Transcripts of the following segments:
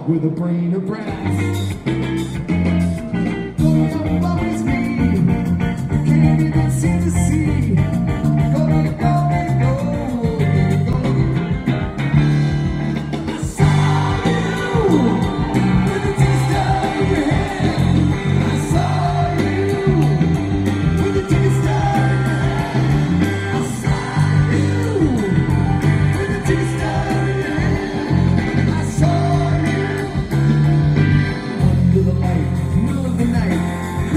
with a brain of brass. Don't always me, you can't even see the sea. Go, go, go, go, go. I saw you with a taste of your hand. I saw you with a taste of your hand. I saw you with a taste of your hand. I saw you under the light, middle of the night.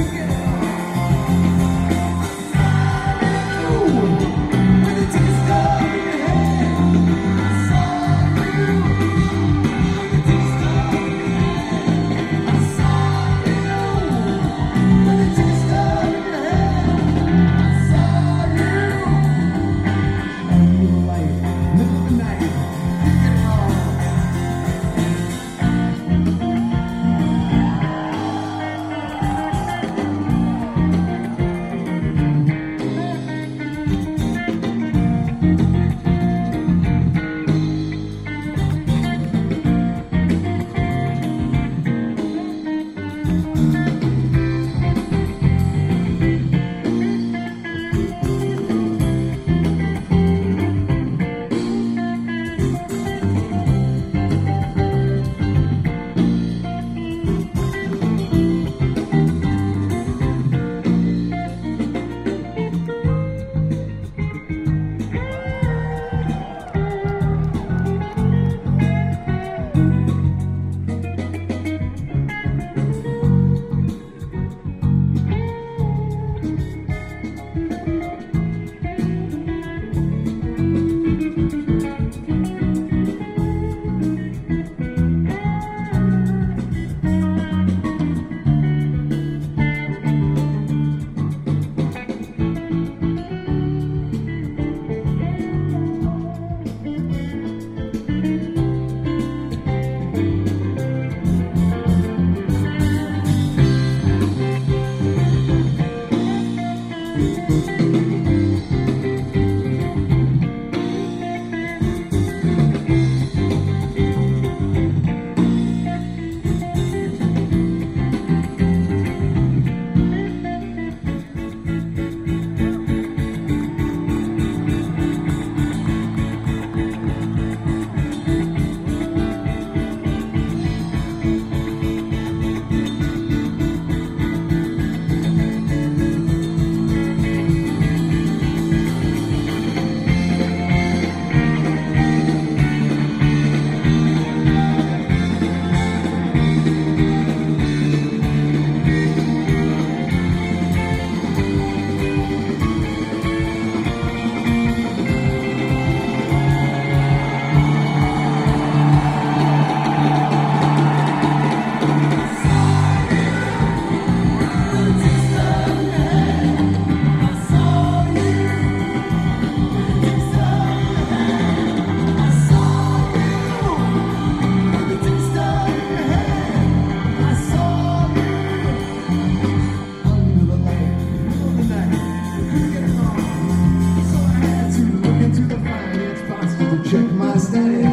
Check my status.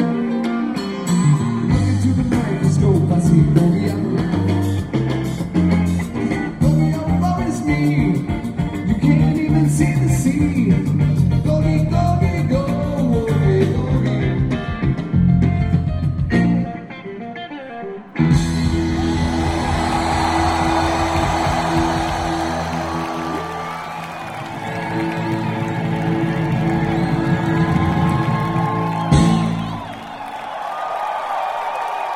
Look into the microscope, I see Romeo. Romeo, it's me. You can't even see the sea.